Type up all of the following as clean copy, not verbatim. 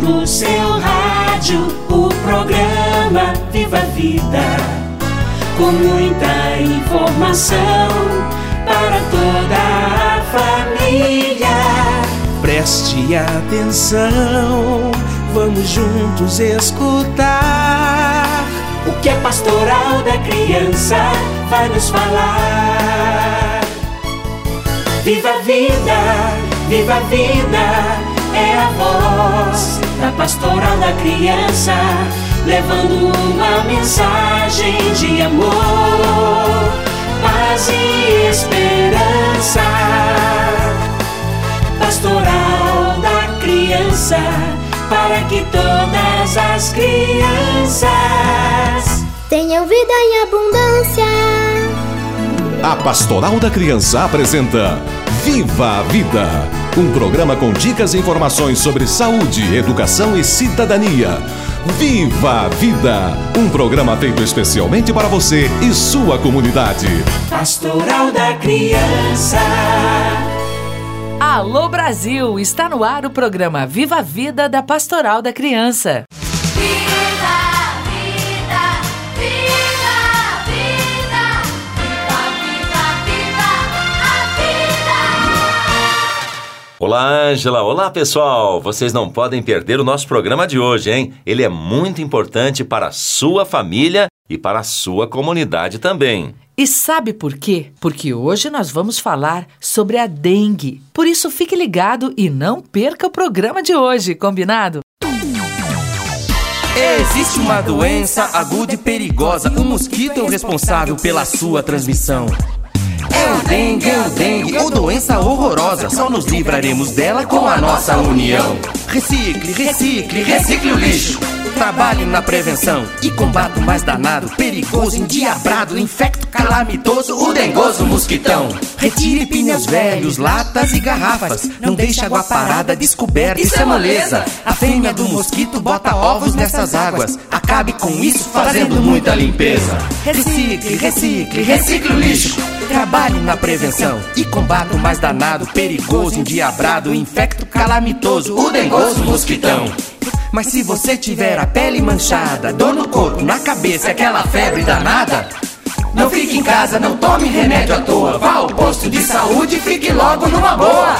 no seu rádio o programa Viva a Vida, com muita informação para toda a família. Preste atenção, vamos juntos escutar o que a Pastoral da Criança vai nos falar. Viva a vida, viva a vida, é a voz da Pastoral da Criança, levando uma mensagem de amor, paz e esperança. Pastoral da Criança, para que todas as crianças tenham vida em abundância. A Pastoral da Criança apresenta Viva a Vida, um programa com dicas e informações sobre saúde, educação e cidadania. Viva a Vida, um programa feito especialmente para você e sua comunidade. Pastoral da Criança. Alô Brasil, está no ar o programa Viva a Vida da Pastoral da Criança. Olá, Ângela. Olá, pessoal. Vocês não podem perder o nosso programa de hoje, hein? Ele é muito importante para a sua família e para a sua comunidade também. E sabe por quê? Porque hoje nós vamos falar sobre a dengue. Por isso, fique ligado e não perca o programa de hoje, combinado? Existe uma doença aguda e perigosa. O mosquito é o responsável pela sua transmissão. É o dengue, ou doença horrorosa. Só nos livraremos dela com a nossa união. Recicle o lixo. Trabalhe na prevenção e combate o mais danado, perigoso, endiabrado, infecto calamitoso, o dengoso mosquitão. Retire pneus velhos, latas e garrafas. Não deixe água parada, descoberta, isso é moleza. A fêmea do mosquito bota ovos nessas águas. Acabe com isso fazendo muita limpeza. Recicle o lixo. Trabalhe na prevenção e combate o mais danado, perigoso, endiabrado, infecto calamitoso, o dengoso mosquitão. Mas se você tiver a pele manchada, dor no corpo, na cabeça, aquela febre danada, não fique em casa, não tome remédio à toa. Vá ao posto de saúde e fique logo numa boa.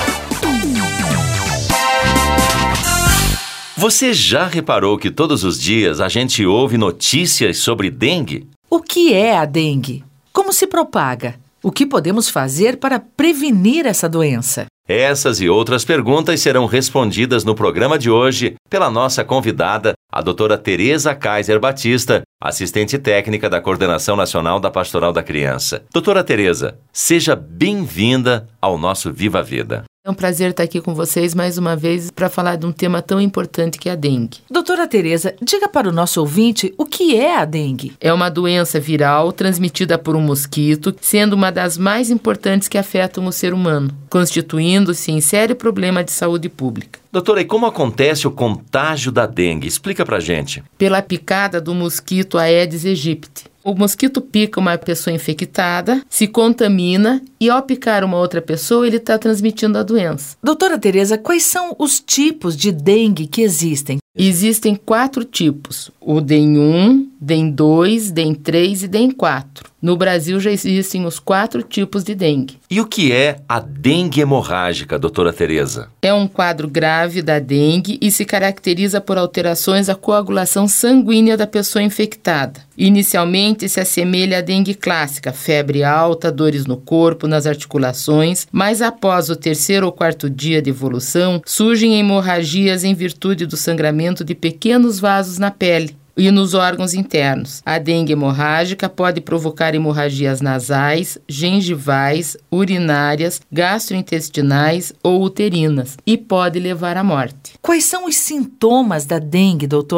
Você já reparou que todos os dias a gente ouve notícias sobre dengue? O que é a dengue? Como se propaga? O que podemos fazer para prevenir essa doença? Essas e outras perguntas serão respondidas no programa de hoje pela nossa convidada, a doutora Tereza Kaiser Batista, assistente técnica da Coordenação Nacional da Pastoral da Criança. Doutora Tereza, seja bem-vinda ao nosso Viva a Vida. É um prazer estar aqui com vocês mais uma vez para falar de um tema tão importante que é a dengue. Doutora Tereza, diga para o nosso ouvinte o que é a dengue. É uma doença viral transmitida por um mosquito, sendo uma das mais importantes que afetam o ser humano, constituindo-se em sério problema de saúde pública. Doutora, e como acontece o contágio da dengue? Explica pra gente. Pela picada do mosquito Aedes aegypti. O mosquito pica uma pessoa infectada, se contamina e ao picar uma outra pessoa, ele está transmitindo a doença. Doutora Tereza, quais são os tipos de dengue que existem? Existem 4 tipos, o DEN 1, DEN 2, DEN 3 e DEN 4. No Brasil já existem os 4 tipos de dengue. E o que é a dengue hemorrágica, doutora Tereza? É um quadro grave da dengue e se caracteriza por alterações da coagulação sanguínea da pessoa infectada. Inicialmente se assemelha à dengue clássica, febre alta, dores no corpo, nas articulações, mas após o 3º ou 4º dia de evolução, surgem hemorragias em virtude do sangramento de pequenos vasos na pele e nos órgãos internos. A dengue hemorrágica pode provocar hemorragias nasais, gengivais, urinárias, gastrointestinais ou uterinas e pode levar à morte. Quais são os sintomas da dengue, doutora?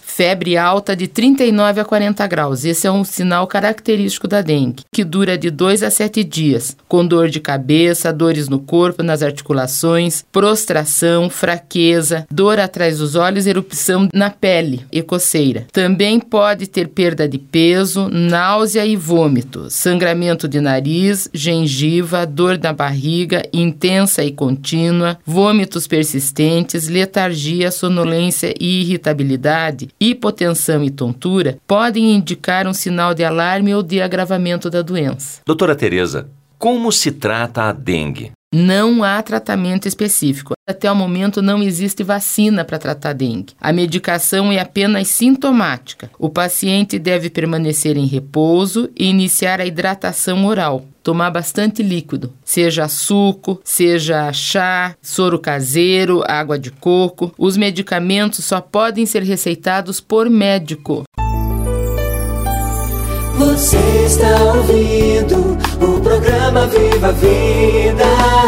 febre alta de 39 a 40 graus. Esse é um sinal característico da dengue, que dura de 2 a 7 dias, com dor de cabeça, dores no corpo, nas articulações, prostração, fraqueza, dor atrás dos olhos, erupção na pele e coceira. Também pode ter perda de peso, náusea e vômito, sangramento de nariz, gengiva, dor na barriga intensa e contínua, vômitos persistentes, letargia, sonolência e irritabilidade, hipotensão e tontura podem indicar um sinal de alarme ou de agravamento da doença. Doutora Tereza, como se trata a dengue? Não há tratamento específico. Até o momento não existe vacina para tratar dengue. A medicação é apenas sintomática. O paciente deve permanecer em repouso e iniciar a hidratação oral. Tomar bastante líquido, seja suco, seja chá, soro caseiro, água de coco. Os medicamentos só podem ser receitados por médico. Você está ouvindo o programa Viva a Vida.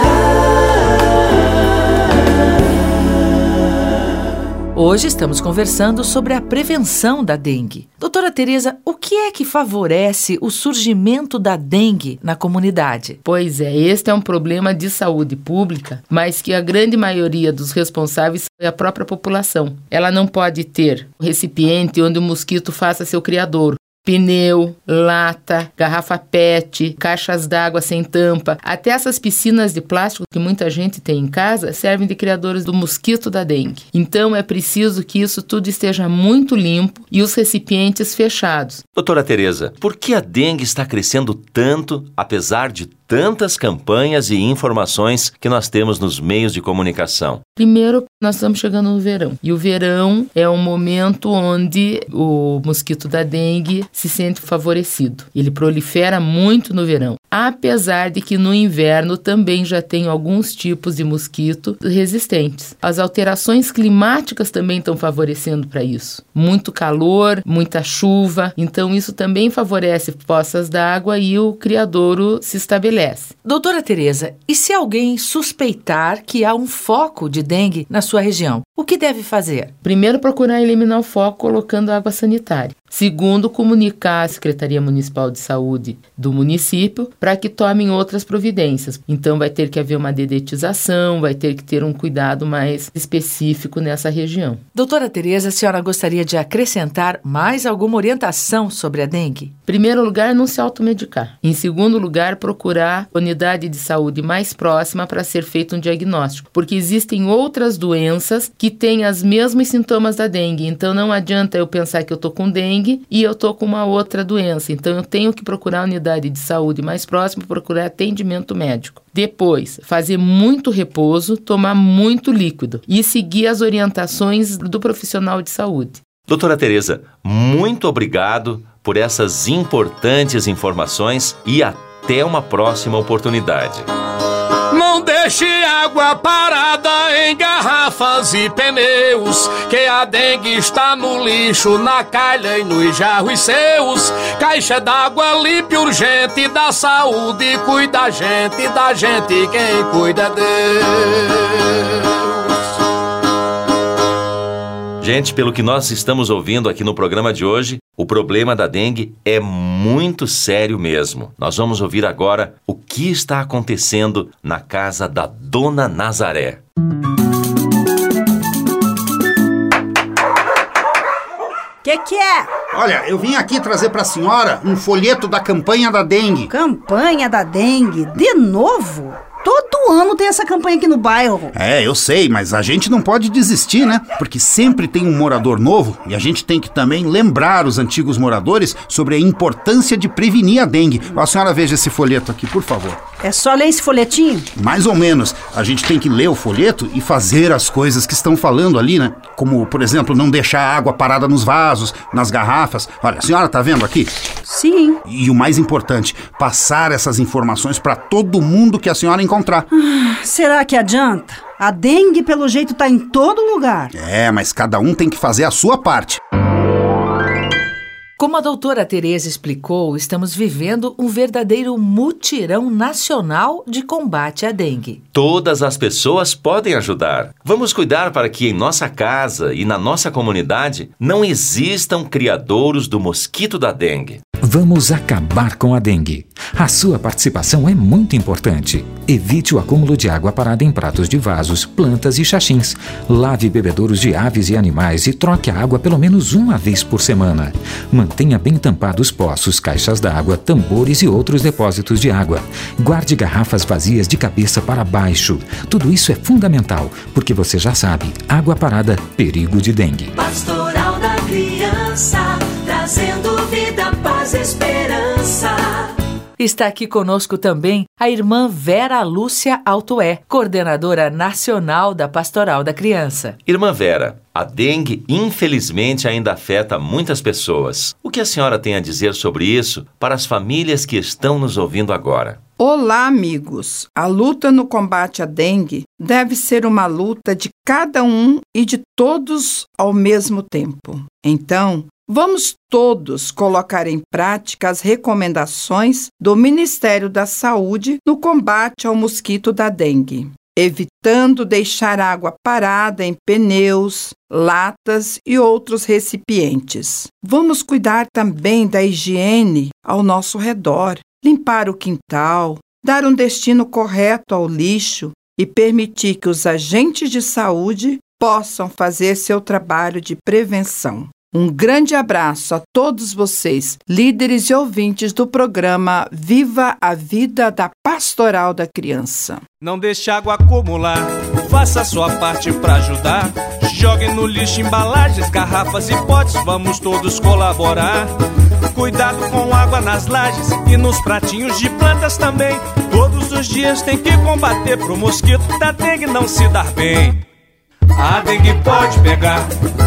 Hoje estamos conversando sobre a prevenção da dengue. Doutora Tereza, o que é que favorece o surgimento da dengue na comunidade? Pois é, este é um problema de saúde pública, mas que a grande maioria dos responsáveis é a própria população. Ela não pode ter um recipiente onde o mosquito faça seu criadouro. Pneu, lata, garrafa PET, caixas d'água sem tampa, até essas piscinas de plástico que muita gente tem em casa servem de criadores do mosquito da dengue. Então é preciso que isso tudo esteja muito limpo e os recipientes fechados. Doutora Tereza, por que a dengue está crescendo tanto, apesar de tantas campanhas e informações que nós temos nos meios de comunicação? Primeiro, nós estamos chegando no verão. E o verão é um momento onde o mosquito da dengue se sente favorecido. Ele prolifera muito no verão. Apesar de que no inverno também já tem alguns tipos de mosquito resistentes. As alterações climáticas também estão favorecendo para isso. Muito calor, muita chuva. Então isso também favorece poças d'água e o criadouro se estabelece. Doutora Tereza, e se alguém suspeitar que há um foco de dengue na sua região, o que deve fazer? Primeiro, procurar eliminar o foco colocando água sanitária. Segundo, comunicar à Secretaria Municipal de Saúde do município para que tomem outras providências. Então vai ter que haver uma dedetização, vai ter que ter um cuidado mais específico nessa região. Doutora Tereza, a senhora gostaria de acrescentar mais alguma orientação sobre a dengue? Em primeiro lugar, não se automedicar. Em segundo lugar, procurar a unidade de saúde mais próxima para ser feito um diagnóstico, porque existem outras doenças que têm os mesmos sintomas da dengue. Então não adianta eu pensar que eu estou com dengue e eu estou com uma outra doença. Então eu tenho que procurar a unidade de saúde mais próxima, procurar atendimento médico. Depois, fazer muito repouso, tomar muito líquido e seguir as orientações do profissional de saúde. Doutora Tereza, muito obrigado por essas importantes informações e até uma próxima oportunidade. Não deixe água parada em garrafas e pneus, que a dengue está no lixo, na calha e nos jarros seus. Caixa d'água limpa urgente, da saúde cuida da gente quem cuida Deus. Gente, pelo que nós estamos ouvindo aqui no programa de hoje, o problema da dengue é muito sério mesmo. Nós vamos ouvir agora o que está acontecendo na casa da Dona Nazaré. Que é? Olha, eu vim aqui trazer pra senhora um folheto da campanha da dengue. Campanha da dengue? De novo? Todo ano tem essa campanha aqui no bairro. É, eu sei, mas a gente não pode desistir, né? Porque sempre tem um morador novo e a gente tem que também lembrar os antigos moradores sobre a importância de prevenir a dengue. A senhora veja esse folheto aqui, por favor. É só ler esse folhetinho? Mais ou menos. A gente tem que ler o folheto e fazer as coisas que estão falando ali, né? Como, por exemplo, não deixar a água parada nos vasos, nas garrafas. Olha, a senhora tá vendo aqui? Sim. E o mais importante, passar essas informações para todo mundo que a senhora encontrar. Será que adianta? A dengue, pelo jeito, tá em todo lugar. É, mas cada um tem que fazer a sua parte. Como a doutora Tereza explicou, estamos vivendo um verdadeiro mutirão nacional de combate à dengue. Todas as pessoas podem ajudar. Vamos cuidar para que em nossa casa e na nossa comunidade não existam criadouros do mosquito da dengue. Vamos acabar com a dengue. A sua participação é muito importante. Evite o acúmulo de água parada em pratos de vasos, plantas e xaxins. Lave bebedouros de aves e animais e troque a água pelo menos uma vez por semana. Mantenha bem tampados poços, caixas d'água, tambores e outros depósitos de água. Guarde garrafas vazias de cabeça para baixo. Tudo isso é fundamental, porque você já sabe, água parada, perigo de dengue. Pastoral da Criança, trazendo vida, paz e esperança. Está aqui conosco também a irmã Vera Lúcia Altoé, coordenadora nacional da Pastoral da Criança. Irmã Vera, a dengue infelizmente ainda afeta muitas pessoas. O que a senhora tem a dizer sobre isso para as famílias que estão nos ouvindo agora? Olá, amigos! A luta no combate à dengue deve ser uma luta de cada um e de todos ao mesmo tempo. Então, vamos todos colocar em prática as recomendações do Ministério da Saúde no combate ao mosquito da dengue, evitando deixar água parada em pneus, latas e outros recipientes. Vamos cuidar também da higiene ao nosso redor, limpar o quintal, dar um destino correto ao lixo e permitir que os agentes de saúde possam fazer seu trabalho de prevenção. Um grande abraço a todos vocês, líderes e ouvintes do programa Viva a Vida da Pastoral da Criança. Não deixe água acumular, faça a sua parte para ajudar. Jogue no lixo embalagens, garrafas e potes, vamos todos colaborar. Cuidado com água nas lajes e nos pratinhos de plantas também. Todos os dias tem que combater pro mosquito da dengue não se dar bem. A dengue pode pegar,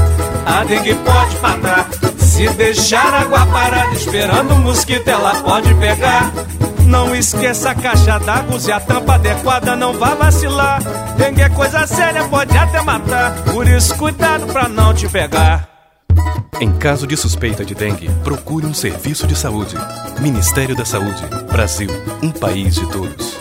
a dengue pode matar. Se deixar água parada esperando o mosquito, ela pode pegar. Não esqueça a caixa d'água, use a tampa adequada, não vá vacilar. Dengue é coisa séria, pode até matar. Por isso, cuidado pra não te pegar. Em caso de suspeita de dengue, procure um serviço de saúde. Ministério da Saúde. Brasil, um país de todos.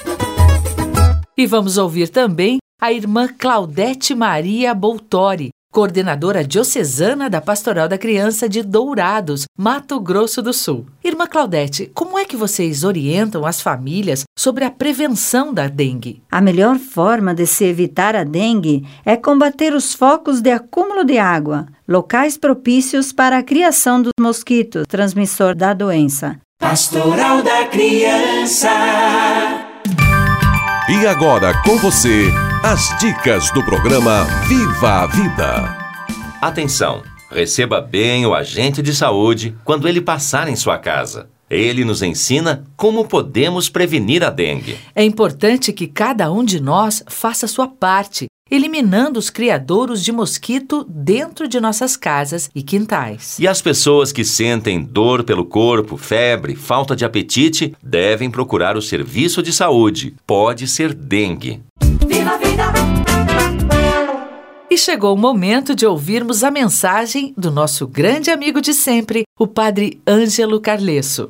E vamos ouvir também a irmã Claudete Maria Boltori, coordenadora diocesana da Pastoral da Criança de Dourados, Mato Grosso do Sul. Irmã Claudete, como é que vocês orientam as famílias sobre a prevenção da dengue? A melhor forma de se evitar a dengue é combater os focos de acúmulo de água, locais propícios para a criação dos mosquitos, transmissor da doença. Pastoral da Criança. E agora com você, as dicas do programa Viva a Vida. Atenção! Receba bem o agente de saúde quando ele passar em sua casa. Ele nos ensina como podemos prevenir a dengue. É importante que cada um de nós faça sua parte, eliminando os criadouros de mosquito dentro de nossas casas e quintais. E as pessoas que sentem dor pelo corpo, febre, falta de apetite, devem procurar o serviço de saúde. Pode ser dengue. Viva a vida! E chegou o momento de ouvirmos a mensagem do nosso grande amigo de sempre, o Padre Ângelo Carlesso.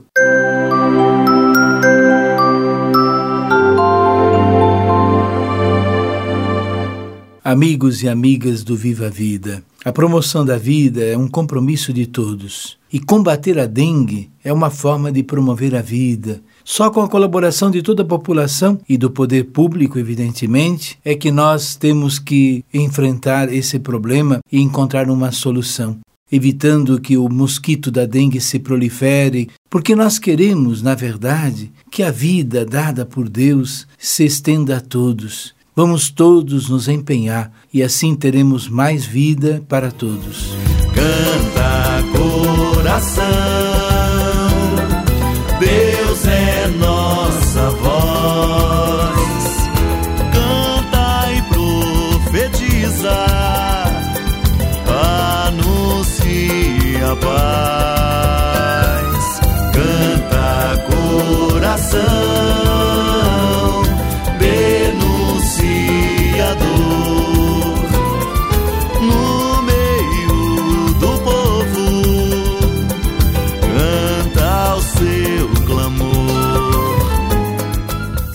Amigos e amigas do Viva a Vida, a promoção da vida é um compromisso de todos. E combater a dengue é uma forma de promover a vida. Só com a colaboração de toda a população e do poder público, evidentemente, é que nós temos que enfrentar esse problema e encontrar uma solução, evitando que o mosquito da dengue se prolifere, porque nós queremos, na verdade, que a vida dada por Deus se estenda a todos. Vamos todos nos empenhar e assim teremos mais vida para todos. Canta, coração, Deus é nossa voz. Canta e profetiza, anuncia a paz. Canta, coração,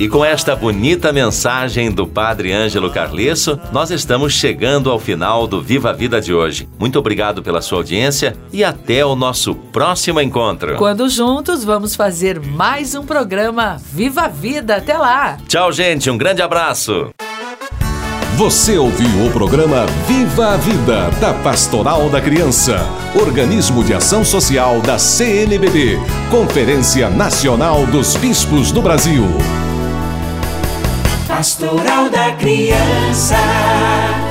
com esta bonita mensagem do Padre Ângelo Carlesso, nós estamos chegando ao final do Viva a Vida de hoje. Muito obrigado pela sua audiência e até o nosso próximo encontro. Quando juntos vamos fazer mais um programa Viva a Vida. Até lá! Tchau, gente. Um grande abraço. Você ouviu o programa Viva a Vida, da Pastoral da Criança, organismo de ação social da CNBB, Conferência Nacional dos Bispos do Brasil. Pastoral da Criança.